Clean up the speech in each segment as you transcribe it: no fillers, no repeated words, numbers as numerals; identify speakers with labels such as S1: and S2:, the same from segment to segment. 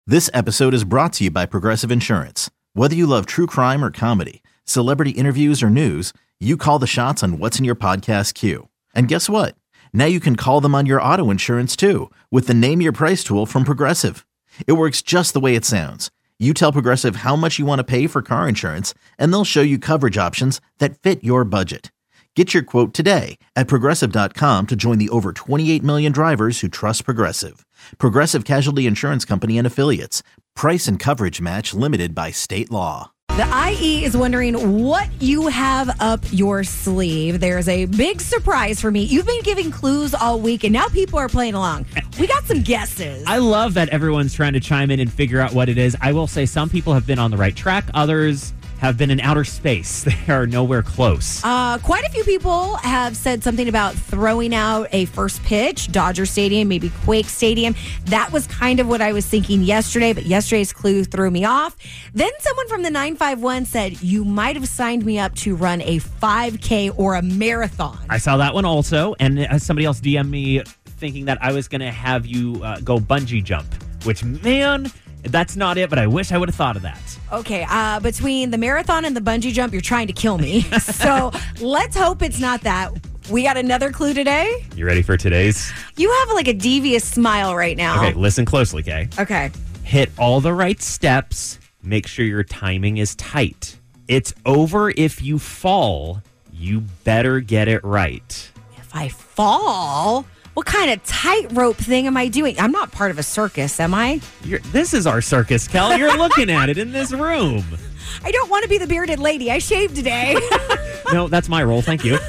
S1: This episode is brought to you by Progressive Insurance. Whether you love true crime or comedy, celebrity interviews or news, you call the shots on what's in your podcast queue. And guess what? Now you can call them on your auto insurance too with the Name Your Price tool from Progressive. It works just the way it sounds. You tell Progressive how much you want to pay for car insurance, and they'll show you coverage options that fit your budget. Get your quote today at Progressive.com to join the over 28 million drivers who trust Progressive. Progressive Casualty Insurance Company and Affiliates. Price and coverage match limited by state law.
S2: The IE is wondering what you have up your sleeve. There's a big surprise for me. You've been giving clues all week, and now people are playing along. We got some guesses.
S3: I love that everyone's trying to chime in and figure out what it is. I will say some people have been on the right track. Others have been in outer space. They are nowhere close.
S2: Quite a few people have said something about throwing out a first pitch, Dodger Stadium, maybe Quake Stadium. That was kind of what I was thinking yesterday, but yesterday's clue threw me off. Then someone from the 951 said, you might have signed me up to run a 5K or a marathon.
S3: I saw that one also, and somebody else DM'd me thinking that I was going to have you go bungee jump, which, man, that's not it, but I wish I would have thought of that.
S2: Okay, between the marathon and the bungee jump, you're trying to kill me. So let's hope it's not that. We got another clue today.
S3: You ready for today's?
S2: You have like a devious smile right now.
S3: Okay, listen closely, Kay.
S2: Okay.
S3: Hit all the right steps. Make sure your timing is tight. It's over if you fall. You better get it right.
S2: If I fall? What kind of tightrope thing am I doing? I'm not part of a circus, am I?
S3: This is our circus, Kel. You're looking at it in this room.
S2: I don't want to be the bearded lady. I shaved today.
S3: No, that's my role. Thank you.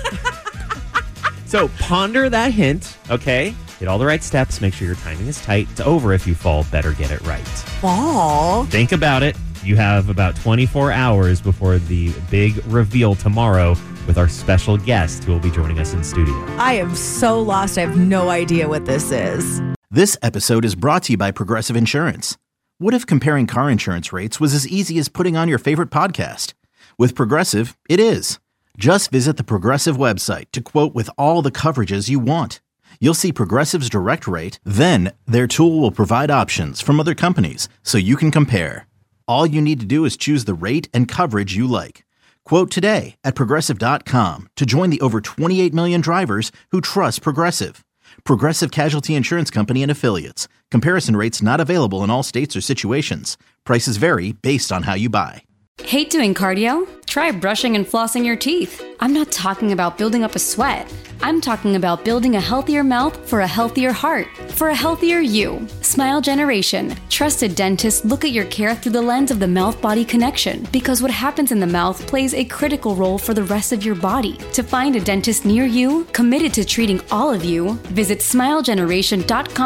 S3: So ponder that hint, okay? Hit all the right steps. Make sure your timing is tight. It's over if you fall. Better get it right.
S2: Fall?
S3: Think about it. You have about 24 hours before the big reveal tomorrow with our special guest who will be joining us in studio.
S2: I am so lost. I have no idea what this is.
S1: This episode is brought to you by Progressive Insurance. What if comparing car insurance rates was as easy as putting on your favorite podcast? With Progressive, it is. Just visit the Progressive website to quote with all the coverages you want. You'll see Progressive's direct rate, then their tool will provide options from other companies so you can compare. All you need to do is choose the rate and coverage you like. Quote today at Progressive.com to join the over 28 million drivers who trust Progressive. Progressive Casualty Insurance Company and Affiliates. Comparison rates not available in all states or situations. Prices vary based on how you buy.
S4: Hate doing cardio? Try brushing and flossing your teeth. I'm not talking about building up a sweat. I'm talking about building a healthier mouth for a healthier heart, for a healthier you. Smile Generation. Trusted dentists look at your care through the lens of the mouth-body connection because what happens in the mouth plays a critical role for the rest of your body. To find a dentist near you, committed to treating all of you, visit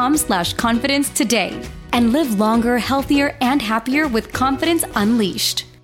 S4: smilegeneration.com/confidence today and live longer, healthier, and happier with confidence unleashed.